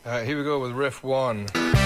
Here we go with riff 1.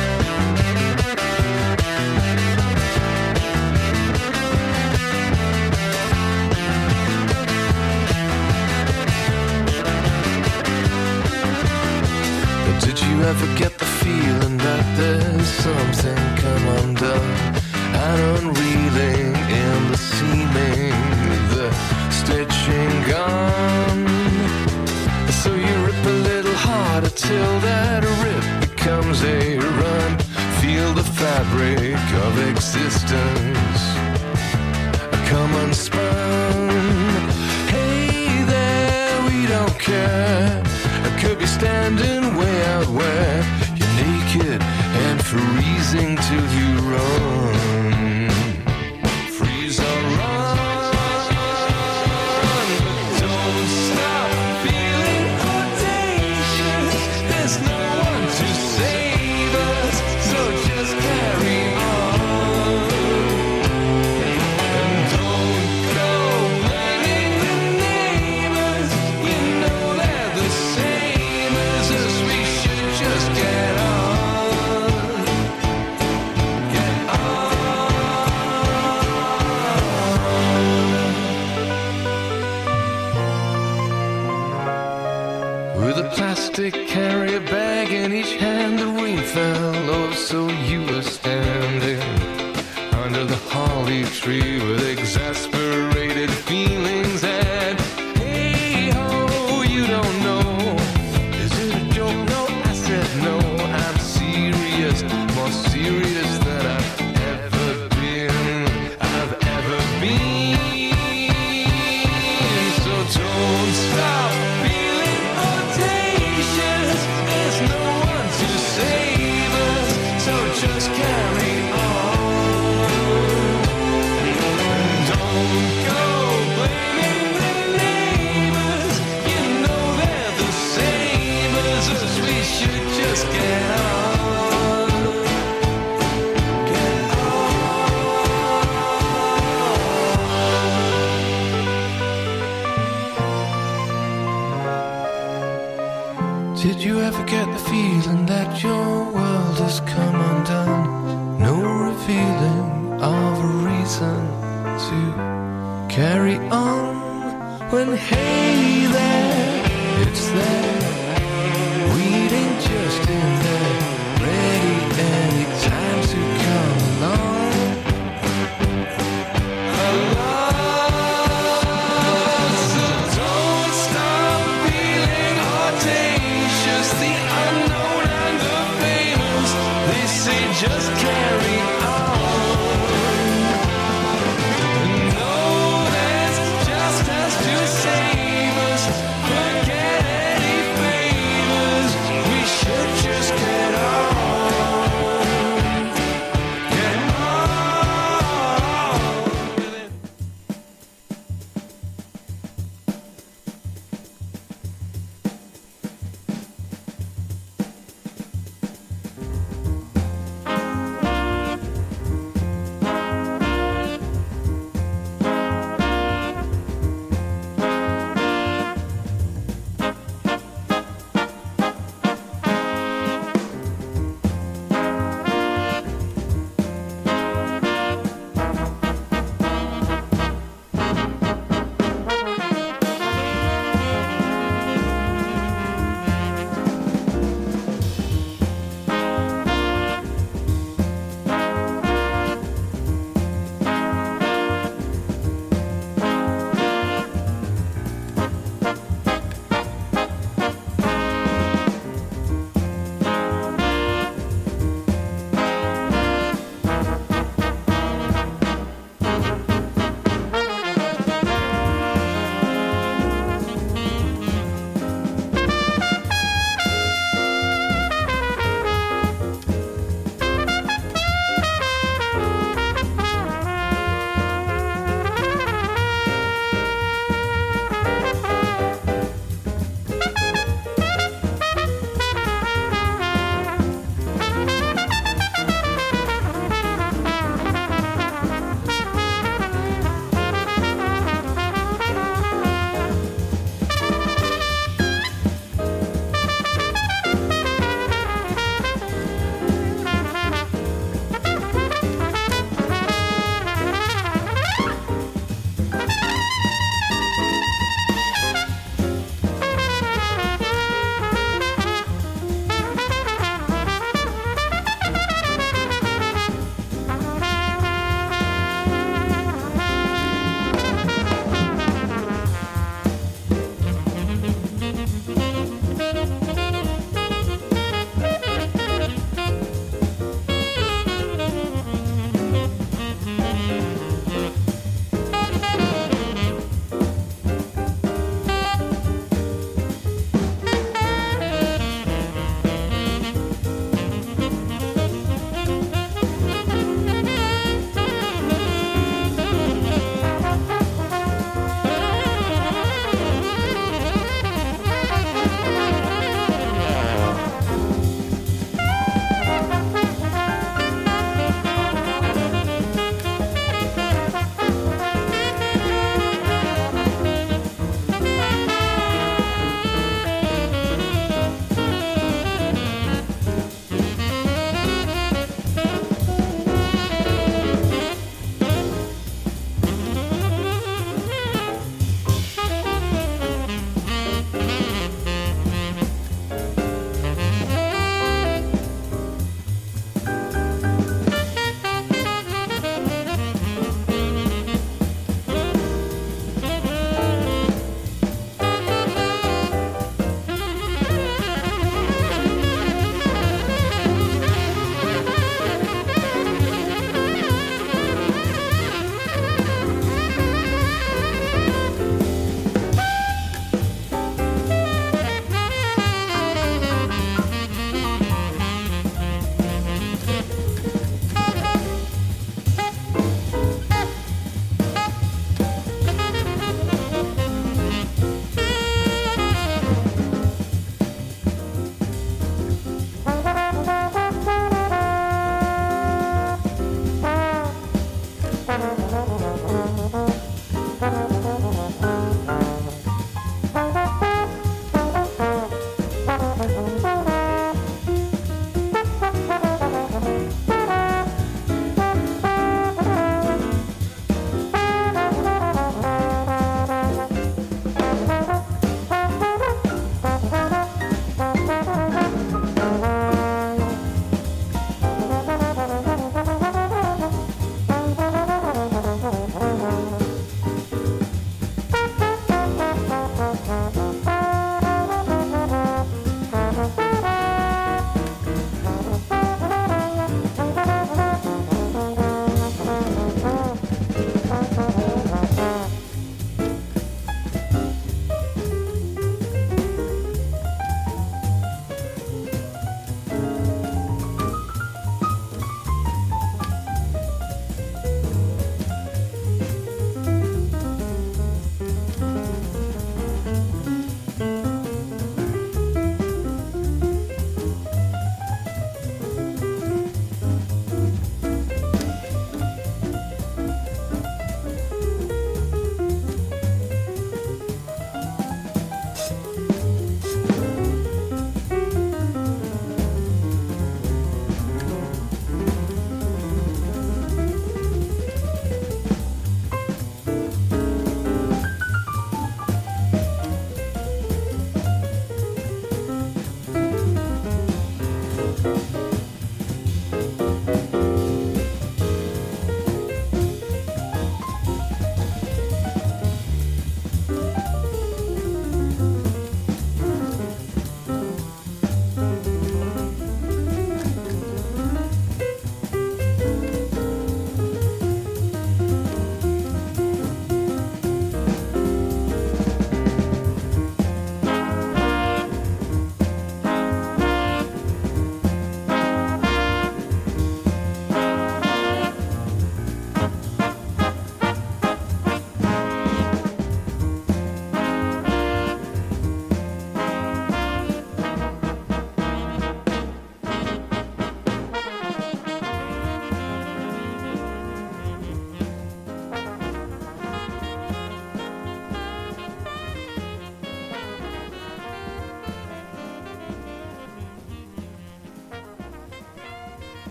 Did you ever get the feeling that there's something come undone and unreeling in the seaming, the stitching gone? So you rip a little harder till that rip becomes a run. Feel the fabric of existence come unspun. Hey there, we don't care. I could be standing way out where you're naked and freezing till you run. Freeze or run, but don't stop feeling audacious. There's no one to save us, so just carry on. And don't go blaming the neighbors. You know they're the same as us. We should just get on. Get on. With a plastic carrier bag in each hand, the rain fell. Oh, so you were standing under the holly tree with exasperated feelings. And hey ho, you don't know. Is it a joke? No, I said no. I'm serious, more serious than I've ever been. I've ever been. So don't stop feeling audacious. There's no one to save us, so just carry on. Don't go blaming the neighbors. You know they're the same as us. We should just get on. Get on. Did you ever get the feeling that your world has come undone? No revealing of a reason to carry on. When hey there, it's there, waiting just in there, ready any time to come along. Along. So don't stop feeling audacious. The unknown and the famous, they say just carry on. No, there's just us to save us. Forget any favors. We should just get on. Get on with it.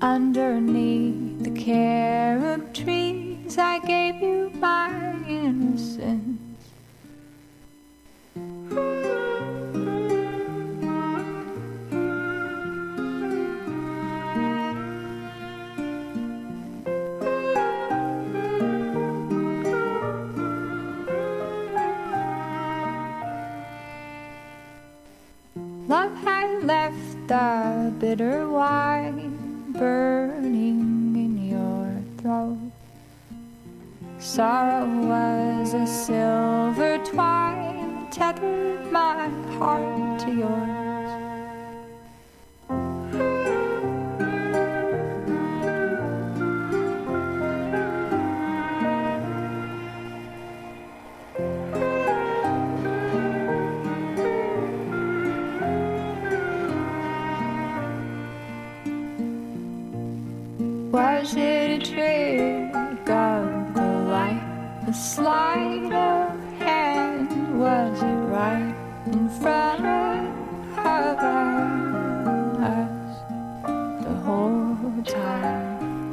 Underneath the carob trees, I gave you my innocence. Love had left the bitter wine burning in your throat. Sorrow was a silver twine, tethered my heart to yours. Was it a trick of the light, a sleight of hand? Was it right in front of us the whole time?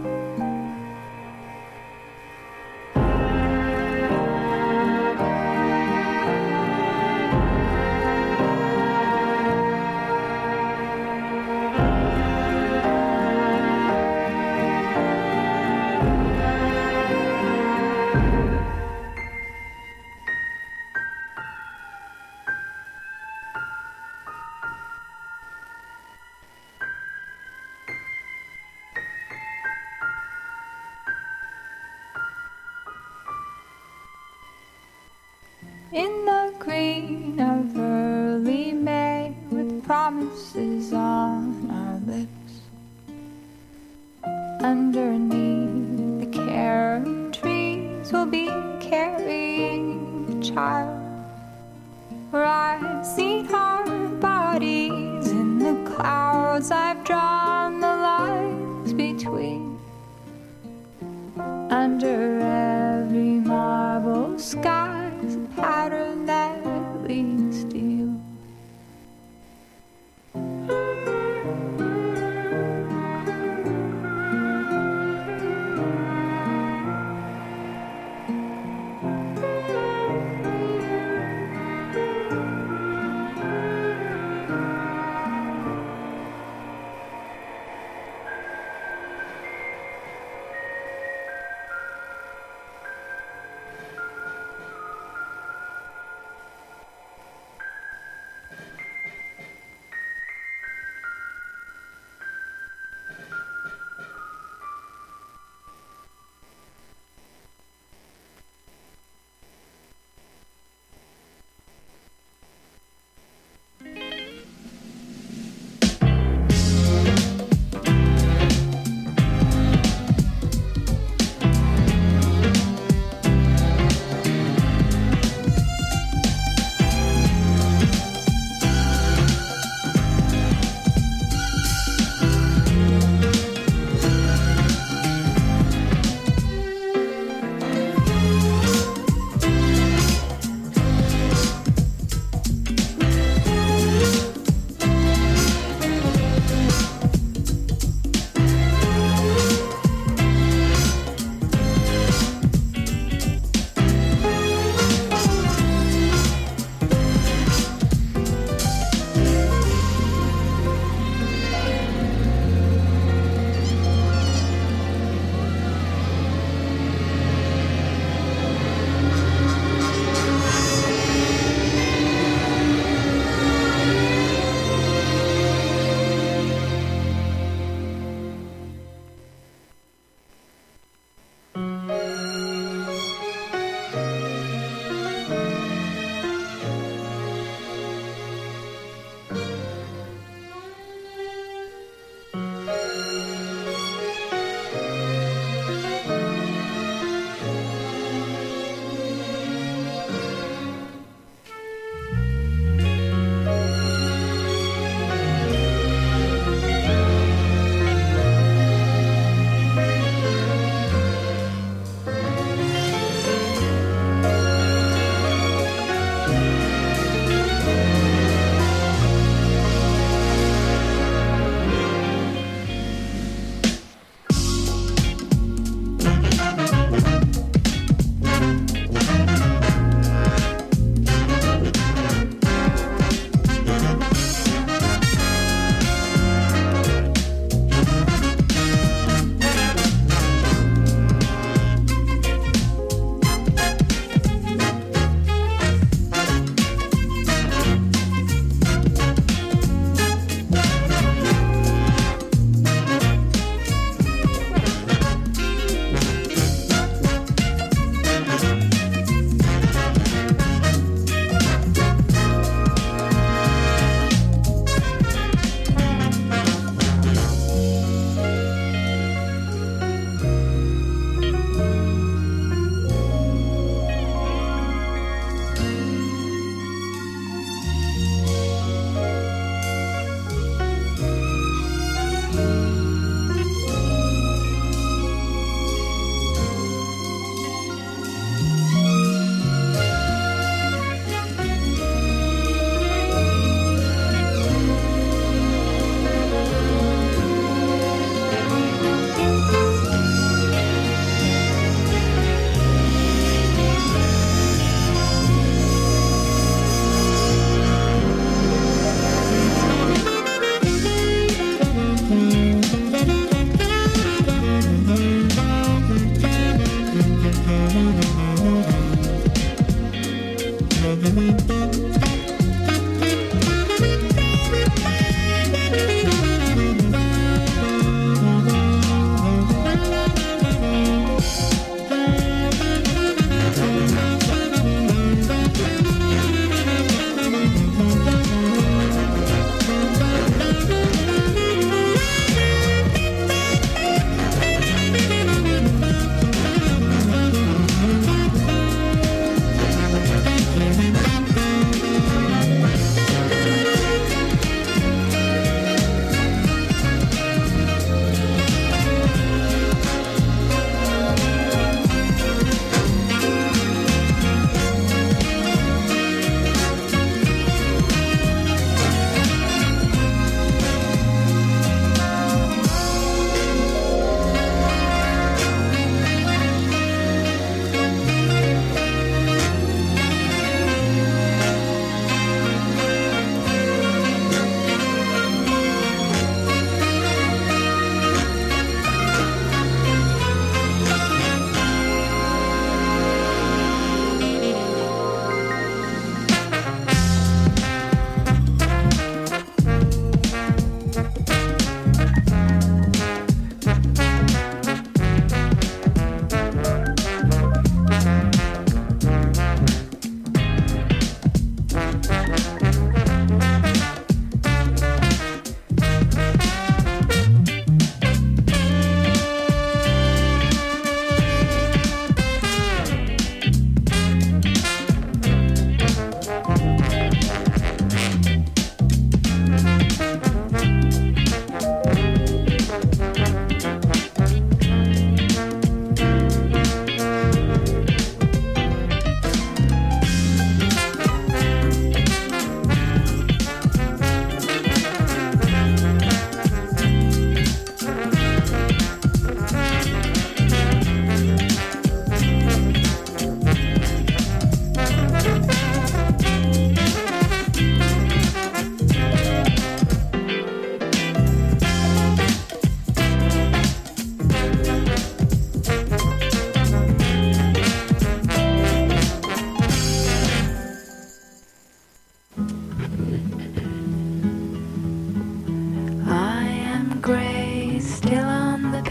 In the green of early May, with promises on our lips, underneath the carob trees, we'll be carrying a child. Where I've seen our bodies in the clouds, I've drawn the lines between. Under every marble sky's a pattern that leads to you.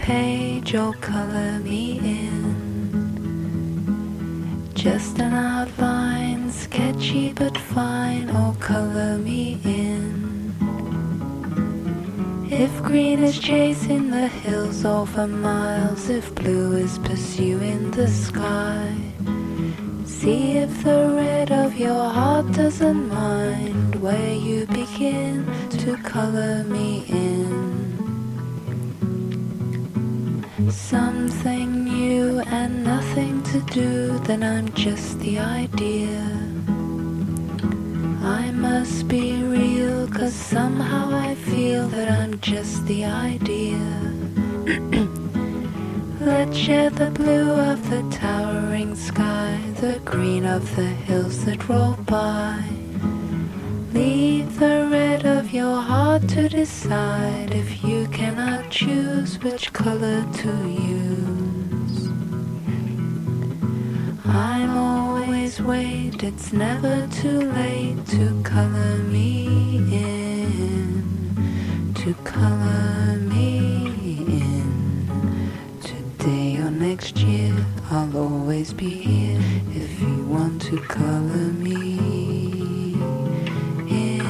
page or color me in. Just an outline, sketchy but fine, or color me in. If green is chasing the hills over miles, if blue is pursuing the sky, see if the red of your heart doesn't mind where you begin to color me in. Something new and nothing to do, then I'm just the idea. I must be real, 'cause somehow I feel that I'm just the idea. Let's share the blue of the towering sky, the green of the hills that roll by. Leave the red of your heart to decide if you cannot choose which color to use. I'm always wait, it's never too late to color me in, to color me in. Today or next year, I'll always be here if you want to color me in.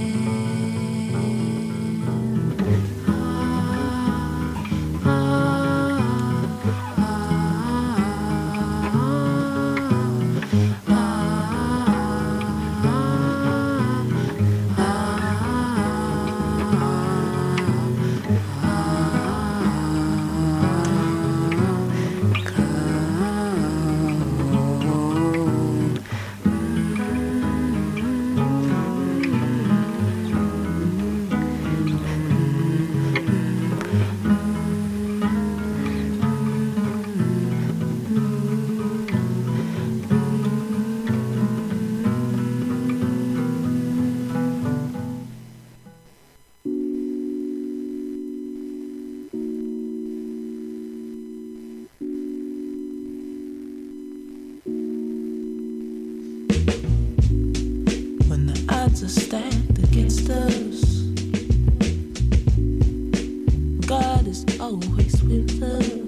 Stacked against us, God is always with us.